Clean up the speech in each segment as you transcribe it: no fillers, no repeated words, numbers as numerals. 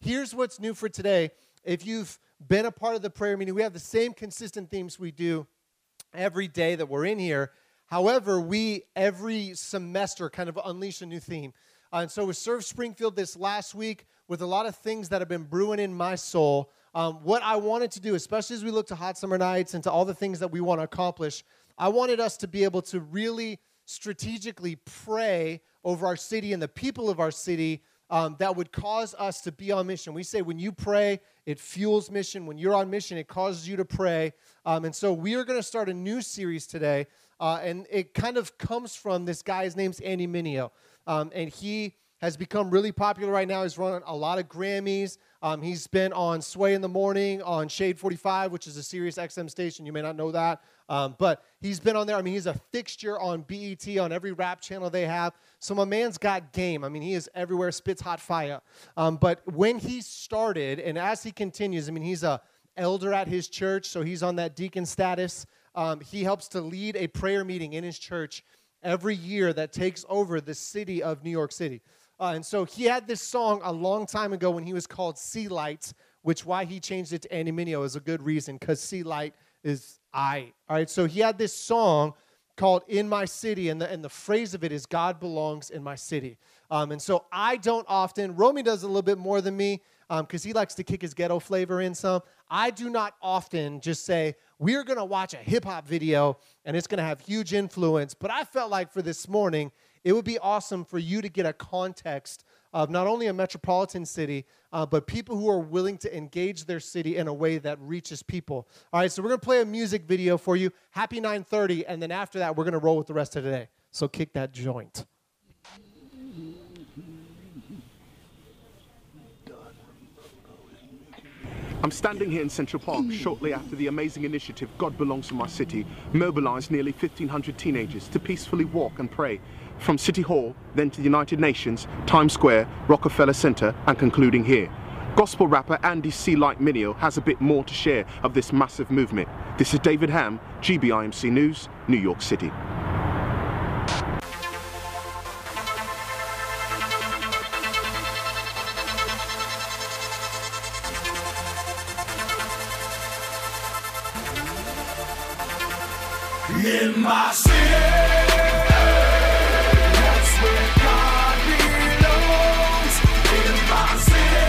here's what's new for today. If you've been a part of the prayer meeting, we have the same consistent themes we do every day that we're in here. However, we, every semester, kind of unleash a new theme. And so we served Springfield this last week with a lot of things that have been brewing in my soul. What I wanted to do, especially as we look to Hot Summer Nights and to all the things that we want to accomplish, I wanted us to be able to really strategically pray over our city and the people of our city that would cause us to be on mission. We say when you pray, it fuels mission. When you're on mission, it causes you to pray. And so we are going to start a new series today, and it kind of comes from this guy. His name's Andy Mineo, and he has become really popular right now. He's run a lot of Grammys. He's been on Sway in the Morning, on Shade 45, which is a Sirius XM station. You may not know that. But he's been on there. I mean, he's a fixture on BET, on every rap channel they have. So my man's got game. I mean, he is everywhere, spits hot fire. But when he started, and as he continues, I mean, he's a elder at his church, so he's on that deacon status. He helps to lead a prayer meeting in his church every year that takes over the city of New York City. And so he had this song a long time ago when he was called Sea Light, which why he changed it to Andy Mineo is a good reason, because Sea Light is I. All right, so he had this song called In My City, and the phrase of it is, God belongs in my city. And so I don't often, Romy does a little bit more than me, because he likes to kick his ghetto flavor in some. I do not often just say, we're going to watch a hip-hop video, and it's going to have huge influence. But I felt like for this morning, it would be awesome for you to get a context of not only a metropolitan city, but people who are willing to engage their city in a way that reaches people. All right, so we're going to play a music video for you. Happy 9:30, and then after that, we're going to roll with the rest of today. So kick that joint. I'm standing here in Central Park shortly after the amazing initiative God Belongs to My City mobilized nearly 1,500 teenagers to peacefully walk and pray from City Hall, then to the United Nations, Times Square, Rockefeller Center, and concluding here. Gospel rapper Andy Sea Light Mineo has a bit more to share of this massive movement. This is David Ham, GBIMC News, New York City. In my city, that's where God belongs. In my city,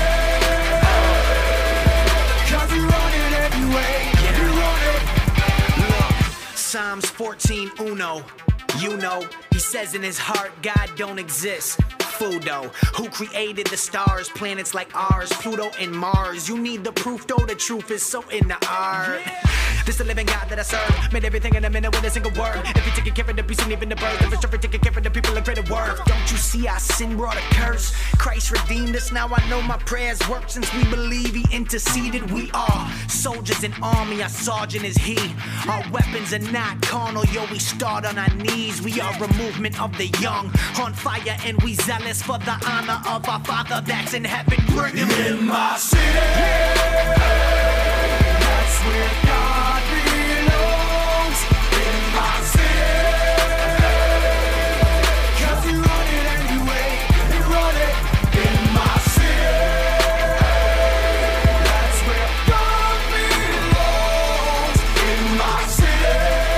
'cause we run it anyway. We run it. Look, Psalms 14:1. You know, he says in his heart, God don't exist. Fudo, who created the stars, planets like ours, Pluto and Mars. You need the proof, though the truth is so in the art. This the living God that I serve, made everything in a minute with a single word. If you're taking care of the beast and even the birds, if it's taking care of the people of greater worth. Don't you see our sin brought a curse? Christ redeemed us, now I know my prayers work. Since we believe he interceded, we are soldiers in army, our sergeant is he. Our weapons are not carnal, yo, we start on our knees. We are a movement of the young, on fire and we zealous for the honor of our Father that's in heaven. Bring him in my city, that's where God belongs. In my city, 'cause we run it anyway. We run it in my city, that's where God belongs. In my city,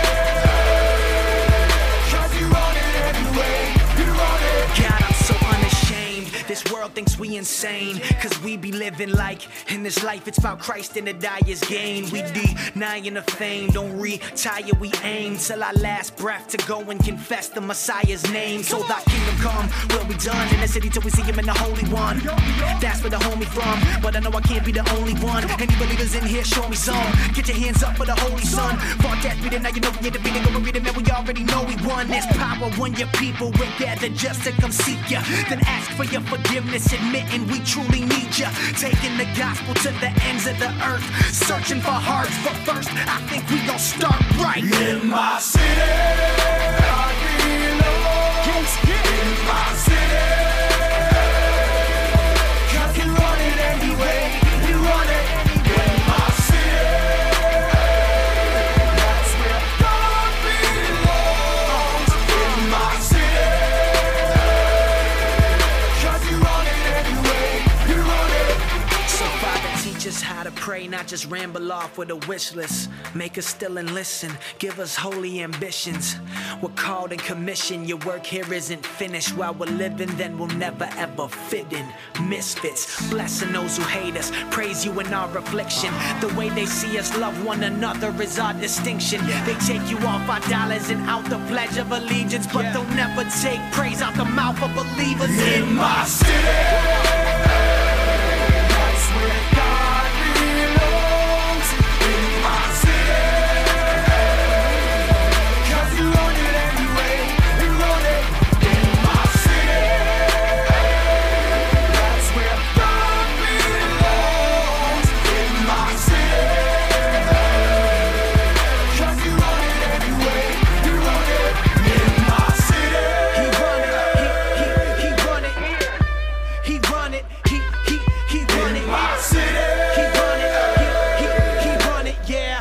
'cause we run it anyway. We run it. God, I'm so unashamed. This world thinks we insane, 'cause we be living like in this life it's about Christ and the dyer's gain. We denying the fame, don't retire, we aim till our last breath to go and confess the Messiah's name. So thy kingdom come, will be done in the city till we see him in the Holy One. That's where the homie from, but I know I can't be the only one. Any believers in here, show me some. Get your hands up for the Holy Son. Fought that beating, now you know we get the beating. Go and read it, man, we already know we won. There's power when your people will gather just to come seek ya. Then ask for your forgiveness, admitting we truly need ya. Taking the gospel to the ends of the earth, searching for hearts. But first, I think we gon' start right. In my city, God belongs. In my city, 'cause we run it anyway. We run it in my city, that's where God belongs. In my city, 'cause we run it anyway. We run it. Teach us how to pray, not just ramble off with a wish list. Make us still and listen, give us holy ambitions. We're called and commissioned, your work here isn't finished. While we're living, then we'll never ever fit in. Misfits, blessing those who hate us, praise you in our affliction. The way they see us love one another is our distinction. They take you off our dollars and out the Pledge of Allegiance, but they'll never take praise out the mouth of believers. In my city, that's where God belongs. In my city, 'cause you run it anyway, you run it. In my city, that's where God belongs. In my city, 'cause you run it anyway, you run it. In my city, He run it, he run it, he run it, he run it, in my city. he run it, he run it, yeah.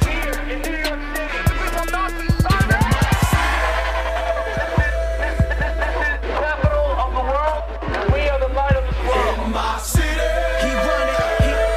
Capital of the world. We are the light of this world. In my city, He run it,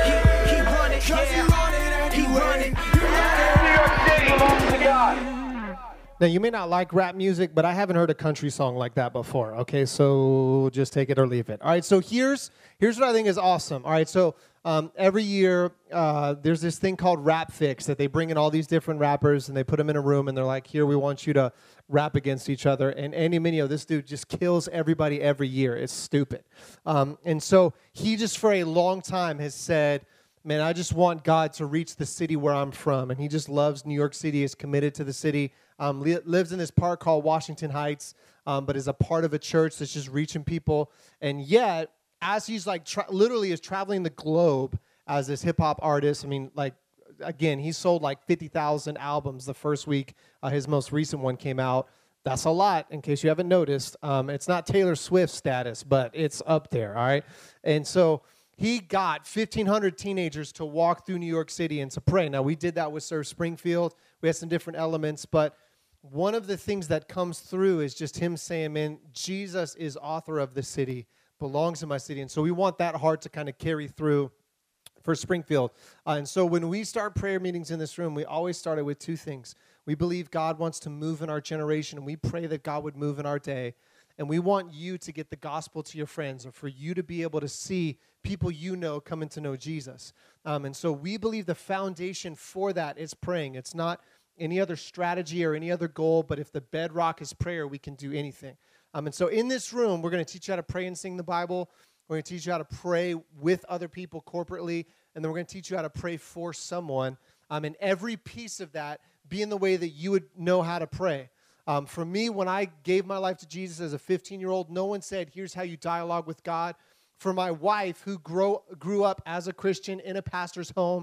he run it, 'cause you yeah. run it He run anyway. it. New York City belongs to God. Now, you may not like rap music, but I haven't heard a country song like that before. Okay, so just take it or leave it. All right, so here's what I think is awesome. All right, so every year there's this thing called Rap Fix that they bring in all these different rappers and they put them in a room and they're like, here, we want you to rap against each other. And Andy Mineo, this dude just kills everybody every year. It's stupid. And so he just for a long time has said, man, I just want God to reach the city where I'm from. And he just loves New York City, is committed to the city, lives in this park called Washington Heights, but is a part of a church that's just reaching people. And yet, as he's like literally is traveling the globe as this hip hop artist, I mean, like, again, he sold like 50,000 albums the first week. His most recent one came out. That's a lot, in case you haven't noticed. It's not Taylor Swift status, but it's up there, all right? And so he got 1,500 teenagers to walk through New York City and to pray. Now, we did that with Surf Springfield. We had some different elements, but one of the things that comes through is just him saying, man, Jesus is author of the city, belongs in my city. And so we want that heart to kind of carry through for Springfield. And so when we start prayer meetings in this room, we always start it with two things. We believe God wants to move in our generation, and we pray that God would move in our day. And we want you to get the gospel to your friends, or for you to be able to see people you know coming to know Jesus. And so we believe the foundation for that is praying. It's not any other strategy or any other goal, but if the bedrock is prayer, we can do anything. And so in this room, we're going to teach you how to pray and sing the Bible. We're going to teach you how to pray with other people corporately, and then we're going to teach you how to pray for someone. And every piece of that be in the way that you would know how to pray. For me, when I gave my life to Jesus as a 15-year-old, no one said, here's how you dialogue with God. For my wife, who grew up as a Christian in a pastor's home,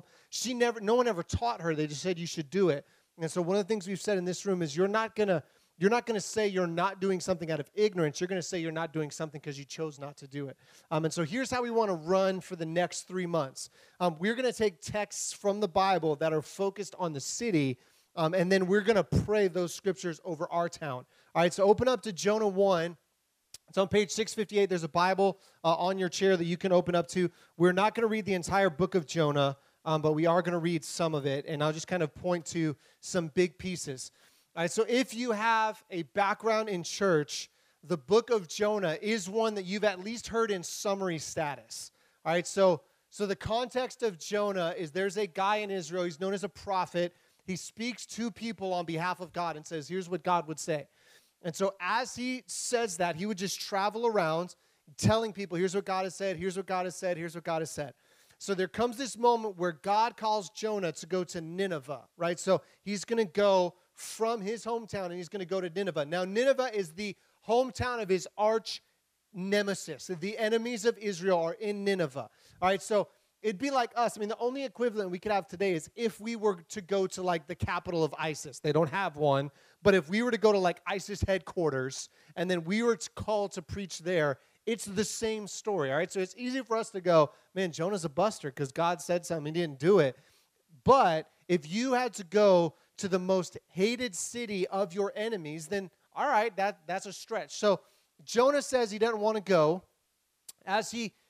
no one ever taught her. They just said you should do it. And so one of the things we've said in this room is you're not going to say you're not doing something out of ignorance. You're going to say you're not doing something because you chose not to do it. And so here's how we want to run for the next 3 months. We're going to take texts from the Bible that are focused on the city, and then we're going to pray those scriptures over our town. All right, so open up to Jonah 1. It's on page 658. There's a Bible on your chair that you can open up to. We're not going to read the entire book of Jonah, but we are going to read some of it, and I'll just kind of point to some big pieces. All right, so if you have a background in church, the book of Jonah is one that you've at least heard in summary status. All right, so the context of Jonah is there's a guy in Israel. He's known as a prophet. He speaks to people on behalf of God and says, here's what God would say. And so as he says that, he would just travel around telling people, here's what God has said, here's what God has said, here's what God has said. So there comes this moment where God calls Jonah to go to Nineveh, right? So he's going to go from his hometown and he's going to go to Nineveh. Now, Nineveh is the hometown of his arch nemesis. The enemies of Israel are in Nineveh. All right, so it'd be like us. I mean, the only equivalent we could have today is if we were to go to, like, the capital of ISIS. They don't have one. But if we were to go to, like, ISIS headquarters and then we were called to preach there, it's the same story, all right? So it's easy for us to go, man, Jonah's a buster because God said something, he didn't do it. But if you had to go to the most hated city of your enemies, then, all right, that's a stretch. So Jonah says he doesn't want to go. As he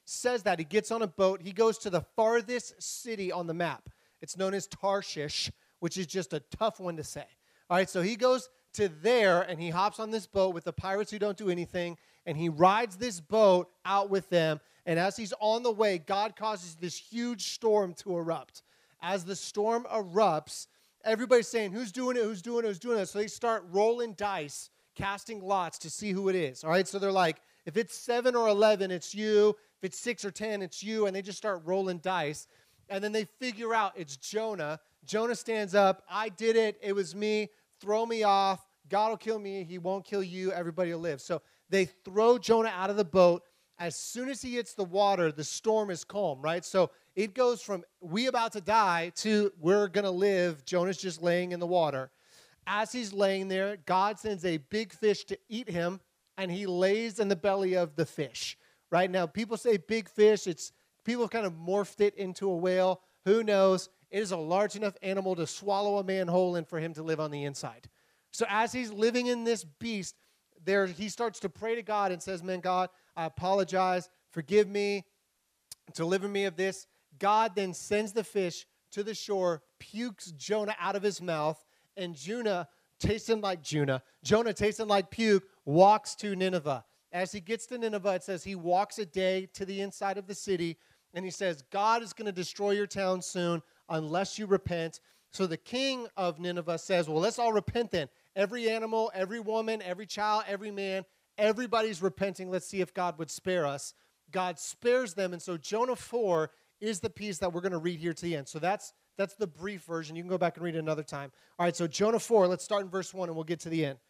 says that, he gets on a boat. He goes to the farthest city on the map. It's known as Tarshish, which is just a tough one to say. All right, so he goes to there, and he hops on this boat with the pirates who don't do anything, and he rides this boat out with them. And as he's on the way, God causes this huge storm to erupt. As the storm erupts, everybody's saying, who's doing it, who's doing it, who's doing it? So they start rolling dice, casting lots to see who it is. All right, so they're like, if it's 7 or 11, it's you. If it's 6 or 10, it's you. And they just start rolling dice. And then they figure out it's Jonah. Jonah stands up. I did it. It was me. Throw me off. God will kill me. He won't kill you. Everybody will live. So they throw Jonah out of the boat. As soon as he hits the water, the storm is calm, right? So it goes from we about to die to we're going to live. Jonah's just laying in the water. As he's laying there, God sends a big fish to eat him, and he lays in the belly of the fish. Right now, people say big fish. People have kind of morphed it into a whale. Who knows? It is a large enough animal to swallow a man whole and for him to live on the inside. So as he's living in this beast, he starts to pray to God and says, man, God, I apologize. Forgive me. Deliver me of this. God then sends the fish to the shore, pukes Jonah out of his mouth, and Jonah, tasting like puke, walks to Nineveh. As he gets to Nineveh, it says he walks a day to the inside of the city, and he says, God is going to destroy your town soon unless you repent. So the king of Nineveh says, well, let's all repent then. Every animal, every woman, every child, every man, everybody's repenting. Let's see if God would spare us. God spares them, and so Jonah 4 is the piece that we're going to read here to the end. So that's the brief version. You can go back and read it another time. All right, so Jonah 4, let's start in verse 1, and we'll get to the end.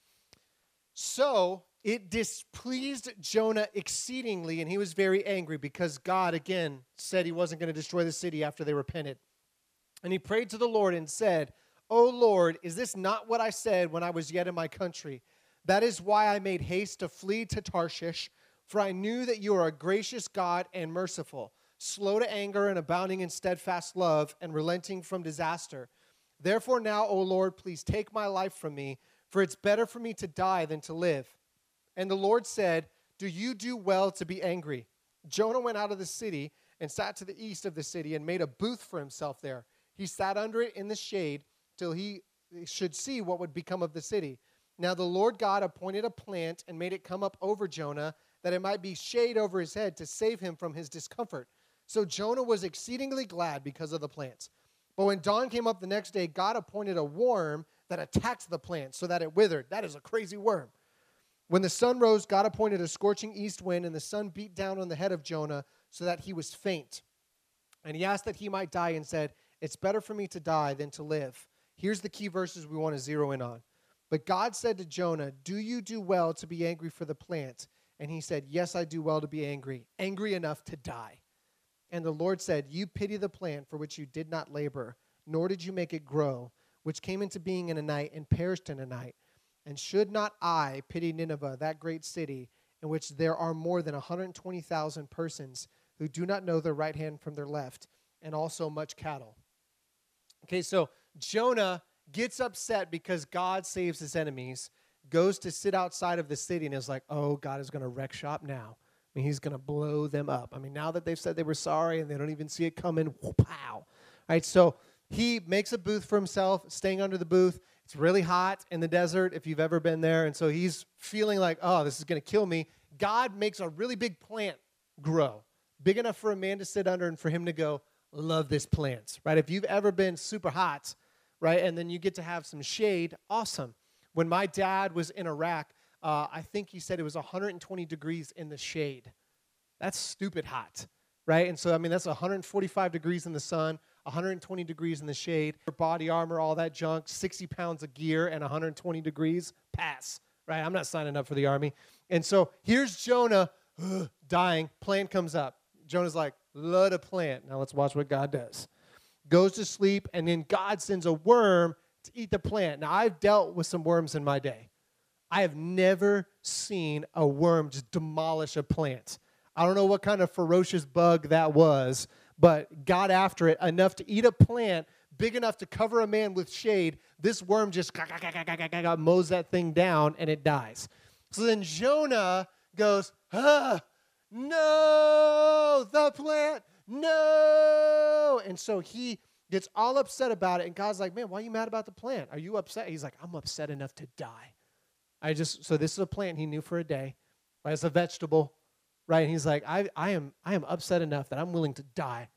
So it displeased Jonah exceedingly, and he was very angry because God, again, said he wasn't going to destroy the city after they repented. And he prayed to the Lord and said, O Lord, is this not what I said when I was yet in my country? That is why I made haste to flee to Tarshish, for I knew that you are a gracious God and merciful, slow to anger and abounding in steadfast love and relenting from disaster. Therefore now, O Lord, please take my life from me, for it's better for me to die than to live. And the Lord said, do you do well to be angry? Jonah went out of the city and sat to the east of the city and made a booth for himself there. He sat under it in the shade till he should see what would become of the city. Now the Lord God appointed a plant and made it come up over Jonah, that it might be shade over his head to save him from his discomfort. So Jonah was exceedingly glad because of the plant. But when dawn came up the next day, God appointed a worm that attacked the plant so that it withered. That is a crazy worm. When the sun rose, God appointed a scorching east wind, and the sun beat down on the head of Jonah so that he was faint. And he asked that he might die and said, it's better for me to die than to live. Here's the key verses we want to zero in on. But God said to Jonah, do you do well to be angry for the plant? And he said, yes, I do well to be angry enough to die. And the Lord said, you pity the plant for which you did not labor, nor did you make it grow, which came into being in a night and perished in a night. And should not I pity Nineveh, that great city, in which there are more than 120,000 persons who do not know their right hand from their left, and also much cattle? Okay, so Jonah gets upset because God saves his enemies, goes to sit outside of the city, and is like, oh, God is going to wreck shop now. I mean, he's going to blow them up. I mean, now that they've said they were sorry and they don't even see it coming, pow. All right, so he makes a booth for himself, staying under the booth. It's really hot in the desert if you've ever been there, and so he's feeling like, oh, this is going to kill me. God makes a really big plant grow, big enough for a man to sit under and for him to go, love this plant, right? If you've ever been super hot, right, and then you get to have some shade, awesome. When my dad was in Iraq, I think he said it was 120 degrees in the shade. That's stupid hot, right? And so, I mean, that's 145 degrees in the sun, 120 degrees in the shade. Body armor, all that junk, 60 pounds of gear, and 120 degrees, pass, right? I'm not signing up for the army. And so here's Jonah dying. Plant comes up. Jonah's like, love a plant. Now let's watch what God does. Goes to sleep, and then God sends a worm to eat the plant. Now, I've dealt with some worms in my day. I have never seen a worm just demolish a plant. I don't know what kind of ferocious bug that was, but got after it enough to eat a plant big enough to cover a man with shade. This worm just mows that thing down, and it dies. So then Jonah goes, no, the plant, no. And so he gets all upset about it. And God's like, man, why are you mad about the plant? Are you upset? He's like, I'm upset enough to die. So this is a plant he knew for a day. Right? It's a vegetable, right? And he's like, I am upset enough that I'm willing to die.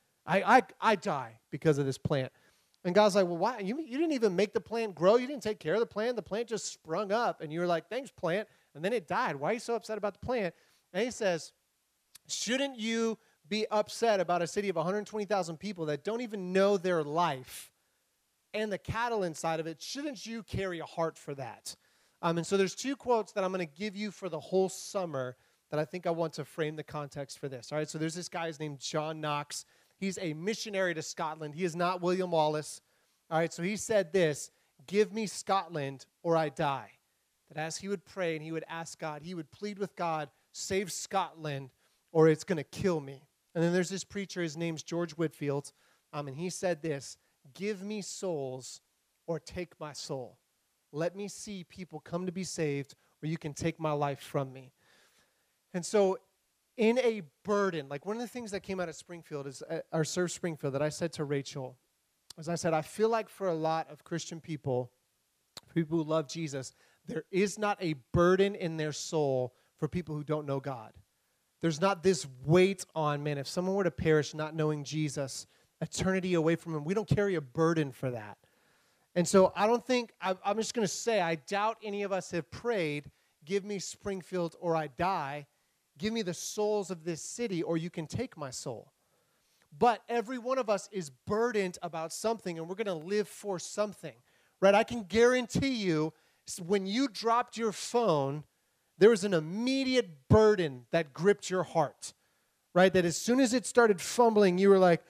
I die because of this plant. And God's like, well, why? You didn't even make the plant grow. You didn't take care of the plant. The plant just sprung up. And you were like, thanks, plant. And then it died. Why are you so upset about the plant? And he says, shouldn't you be upset about a city of 120,000 people that don't even know their life and the cattle inside of it? Shouldn't you carry a heart for that? And so there's two quotes that I'm going to give you for the whole summer that I think I want to frame the context for this. All right, so there's this guy named John Knox. He's a missionary to Scotland. He is not William Wallace. All right, so he said this, give me Scotland or I die. That as he would pray and he would ask God, he would plead with God, save Scotland or it's going to kill me. And then there's this preacher, his name's George Whitefield, and he said this, give me souls or take my soul. Let me see people come to be saved, or you can take my life from me. And so in a burden, like one of the things that came out of Springfield is, our Serve Springfield, that I said to Rachel, as I said, I feel like for a lot of Christian people who love Jesus, there is not a burden in their soul for people who don't know God. There's not this weight on, man, if someone were to perish not knowing Jesus, eternity away from him, we don't carry a burden for that. And so I don't think, I'm just going to say, I doubt any of us have prayed, give me Springfield or I die. Give me the souls of this city or you can take my soul. But every one of us is burdened about something and we're going to live for something, right? I can guarantee you when you dropped your phone, there was an immediate burden that gripped your heart, right? That as soon as it started fumbling, you were like,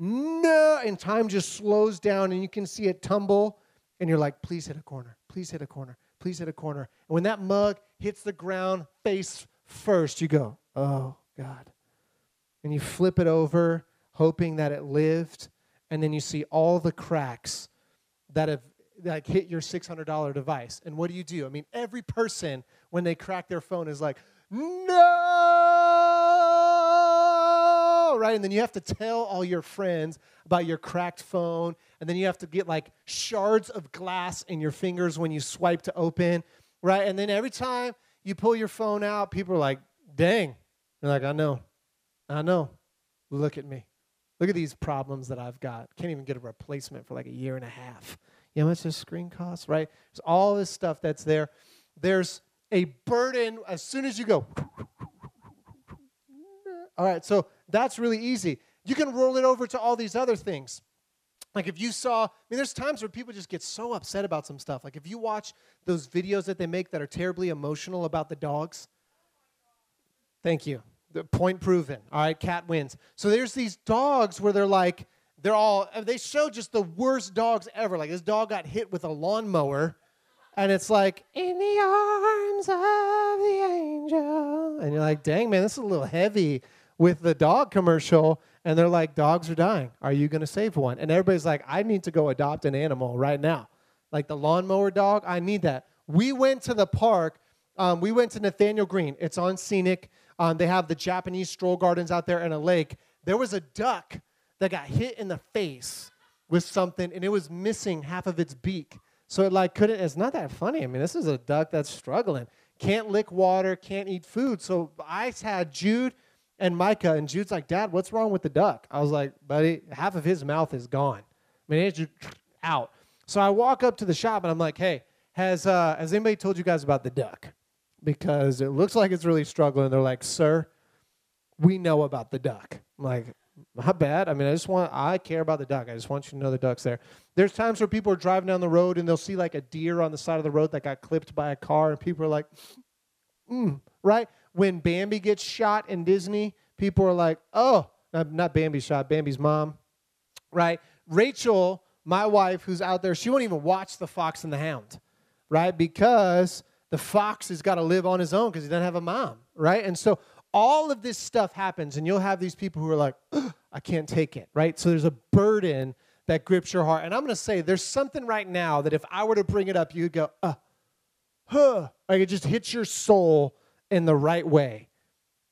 no, and time just slows down and you can see it tumble and you're like, please hit a corner, please hit a corner, please hit a corner. And when that mug hits the ground face first, you go, oh, God. And you flip it over, hoping that it lived, and then you see all the cracks that have like hit your $600 device. And what do? I mean, every person, when they crack their phone, is like, no! Right? And then you have to tell all your friends about your cracked phone, and then you have to get like shards of glass in your fingers when you swipe to open, right? And then every time you pull your phone out, people are like, dang. You're like, I know. Look at me. Look at these problems that I've got. Can't even get a replacement for like a year and a half. You know how much this screen costs, right? There's all this stuff that's there. There's a burden as soon as you go. All right, so that's really easy. You can roll it over to all these other things. Like if you saw, there's times where people just get so upset about some stuff. Like if you watch those videos that they make that are terribly emotional about the dogs. Thank you. The point proven. All right, Cat wins. So there's these dogs where they show just the worst dogs ever. Like this dog got hit with a lawnmower, and it's like, in the arms of the angel. And you're like, dang, man, this is a little heavy with the dog commercial. And they're like, dogs are dying. Are you going to save one? And everybody's like, I need to go adopt an animal right now. Like the lawnmower dog, I need that. We went to the park. We went to Nathaniel Green. It's on Scenic. They have the Japanese stroll gardens out there and a lake. There was a duck that got hit in the face with something, and it was missing half of its beak. So it's not that funny. This is a duck that's struggling. Can't lick water, can't eat food. So I had Jude and Micah, and Jude's like, Dad, what's wrong with the duck? I was like, buddy, half of his mouth is gone. It's just out. So I walk up to the shop, and I'm like, hey, has anybody told you guys about the duck? Because it looks like it's really struggling. They're like, sir, we know about the duck. I'm like, not bad. I care about the duck. I just want you to know the duck's there. There's times where people are driving down the road and they'll see like a deer on the side of the road that got clipped by a car, and people are like, right? When Bambi gets shot in Disney, people are like, oh, not Bambi shot, Bambi's mom, right? Rachel, my wife, who's out there, she won't even watch The Fox and the Hound, right? Because the fox has got to live on his own because he doesn't have a mom, right? And so all of this stuff happens, and you'll have these people who are like, I can't take it, right? So there's a burden that grips your heart. And I'm going to say there's something right now that if I were to bring it up, you'd go, like it just hits your soul in the right way.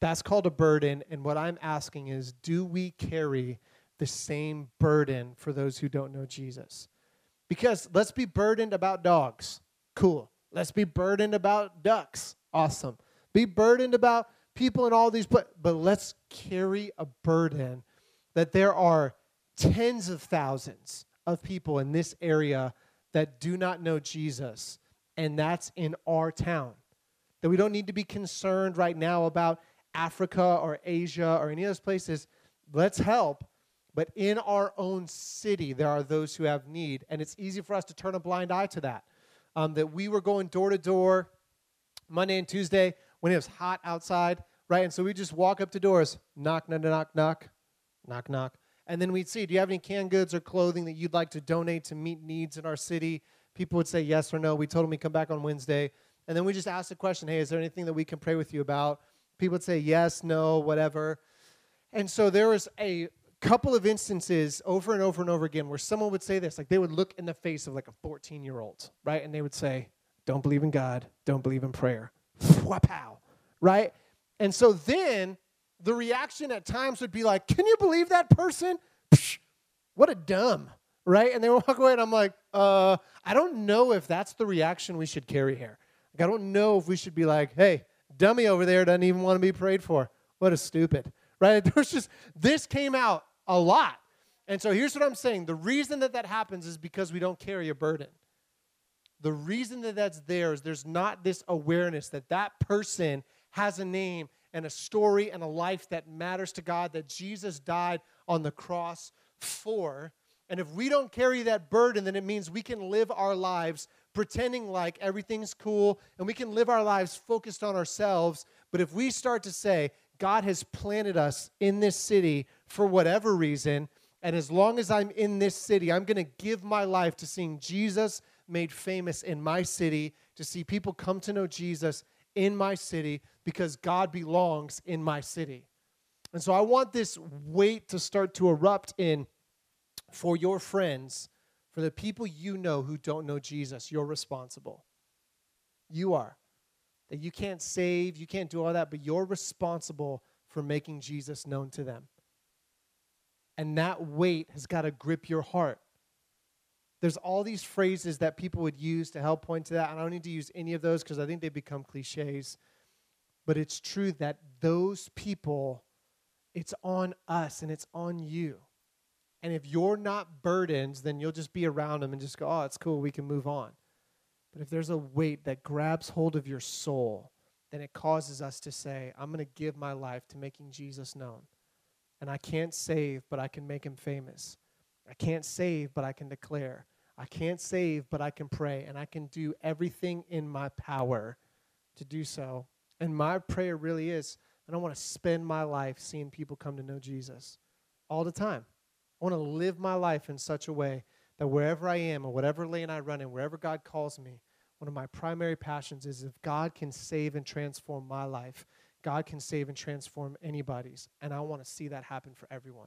That's called a burden. And what I'm asking is, do we carry the same burden for those who don't know Jesus? Because let's be burdened about dogs. Cool. Let's be burdened about ducks. Awesome. Be burdened about people in all these places. But let's carry a burden that there are tens of thousands of people in this area that do not know Jesus, and that's in our town. That we don't need to be concerned right now about Africa or Asia or any of those places. Let's help. But in our own city, there are those who have need, and it's easy for us to turn a blind eye to that. That we were going door to door Monday and Tuesday when it was hot outside, right? And so we just walk up to doors, knock, knock, knock, knock, knock, knock. And then we'd see, do you have any canned goods or clothing that you'd like to donate to meet needs in our city? People would say yes or no. We told them we'd come back on Wednesday. And then we just asked the question, hey, is there anything that we can pray with you about? People would say yes, no, whatever. And so there was a couple of instances over and over and over again where someone would say this, like they would look in the face of like a 14-year-old, right? And they would say, don't believe in God, don't believe in prayer. Wapow, right? And so then the reaction at times would be like, can you believe that person? Psh, what a dumb, right? And they would walk away and I'm like, I don't know if that's the reaction we should carry here. Like, I don't know if we should be like, hey, dummy over there doesn't even want to be prayed for. What a stupid, right? There's just, this came out a lot. And so here's what I'm saying. The reason that that happens is because we don't carry a burden. The reason that that's there is there's not this awareness that that person has a name and a story and a life that matters to God, that Jesus died on the cross for. And if we don't carry that burden, then it means we can live our lives pretending like everything's cool, and we can live our lives focused on ourselves. But if we start to say, God has planted us in this city for whatever reason, and as long as I'm in this city, I'm going to give my life to seeing Jesus made famous in my city, to see people come to know Jesus in my city, because God belongs in my city. And so I want this weight to start to erupt in for your friends, for the people you know who don't know Jesus. You're responsible. You are. That you can't save, you can't do all that, but you're responsible for making Jesus known to them. And that weight has got to grip your heart. There's all these phrases that people would use to help point to that. I don't need to use any of those because I think they become cliches. But it's true that those people, it's on us and it's on you. And if you're not burdened, then you'll just be around them and just go, oh, it's cool, we can move on. But if there's a weight that grabs hold of your soul, then it causes us to say, I'm going to give my life to making Jesus known. And I can't save, but I can make him famous. I can't save, but I can declare. I can't save, but I can pray. And I can do everything in my power to do so. And my prayer really is, I don't want to spend my life seeing people come to know Jesus all the time. I want to live my life in such a way that wherever I am or whatever lane I run in, wherever God calls me, one of my primary passions is if God can save and transform my life, God can save and transform anybody's. And I want to see that happen for everyone.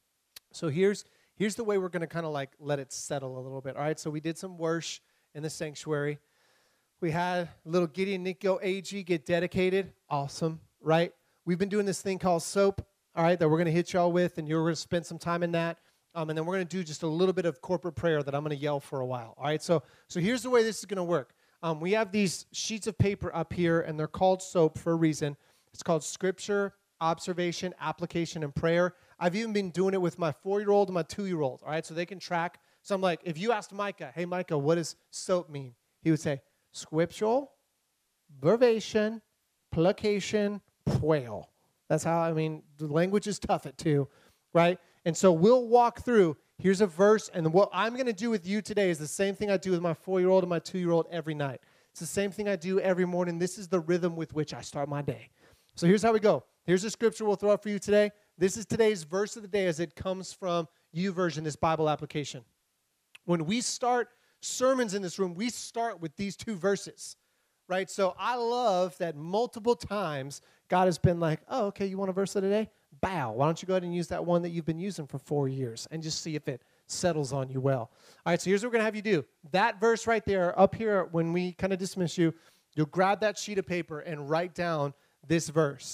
So here's the way we're going to kind of like let it settle a little bit. All right, so we did some worship in the sanctuary. We had little Gideon Nico AG get dedicated. Awesome, right? We've been doing this thing called SOAP, all right, that we're going to hit y'all with, and you're going to spend some time in that. And then we're going to do just a little bit of corporate prayer that I'm going to yell for a while. All right, so here's the way this is going to work. We have these sheets of paper up here, and they're called SOAP for a reason. It's called Scripture, Observation, Application, and Prayer. I've even been doing it with my 4-year-old and my 2-year-old, all right, so they can track. So I'm like, if you asked Micah, hey, Micah, what does SOAP mean? He would say, Scriptural, Observation, Application, Prayer. That's how, the language is tough at 2, right? And so we'll walk through, here's a verse, and what I'm going to do with you today is the same thing I do with my 4-year-old and my 2-year-old every night. It's the same thing I do every morning. This is the rhythm with which I start my day. So here's how we go. Here's the scripture we'll throw up for you today. This is today's verse of the day as it comes from YouVersion, this Bible application. When we start sermons in this room, we start with these 2 verses, right? So I love that multiple times God has been like, oh, okay, you want a verse of the day? Bow. Why don't you go ahead and use that one that you've been using for 4 years and just see if it settles on you well. All right, so here's what we're going to have you do. That verse right there up here, when we kind of dismiss you, you'll grab that sheet of paper and write down this verse.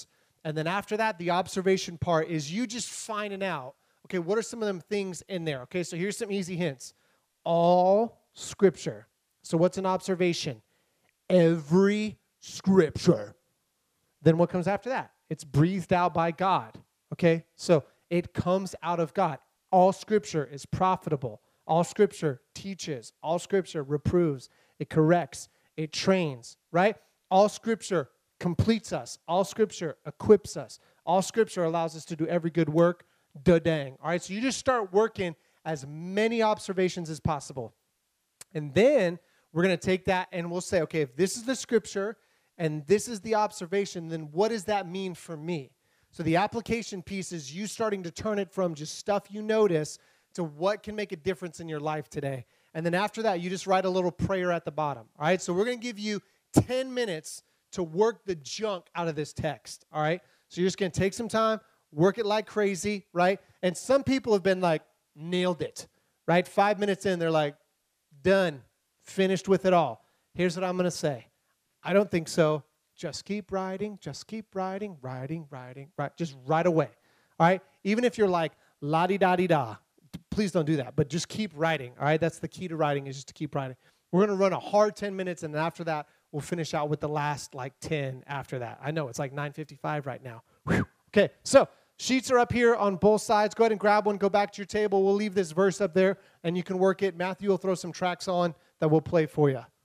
And then after that, the observation part is you just finding out, okay, what are some of them things in there? Okay, so here's some easy hints. All Scripture. So what's an observation? Every Scripture. Then what comes after that? It's breathed out by God. Okay, so it comes out of God. All Scripture is profitable. All Scripture teaches. All Scripture reproves. It corrects. It trains, right? All Scripture completes us. All Scripture equips us. All Scripture allows us to do every good work. Da-dang. All right, so you just start working as many observations as possible. And then we're going to take that and we'll say, okay, if this is the Scripture and this is the observation, then what does that mean for me? So the application piece is you starting to turn it from just stuff you notice to what can make a difference in your life today. And then after that, you just write a little prayer at the bottom. All right, so we're going to give you 10 minutes to work the junk out of this text. All right, so you're just going to take some time, work it like crazy, right? And some people have been like, nailed it, right? 5 minutes in, they're like, done, finished with it all. Here's what I'm going to say. I don't think so. Just keep writing, writing, just right away, all right? Even if you're like, la-di-da-di-da, please don't do that, but just keep writing, all right? That's the key to writing is just to keep writing. We're going to run a hard 10 minutes, and then after that, we'll finish out with the last, 10 after that. I know, it's like 9:55 right now. Whew. Okay, so sheets are up here on both sides. Go ahead and grab one. Go back to your table. We'll leave this verse up there, and you can work it. Matthew will throw some tracks on that we'll play for you.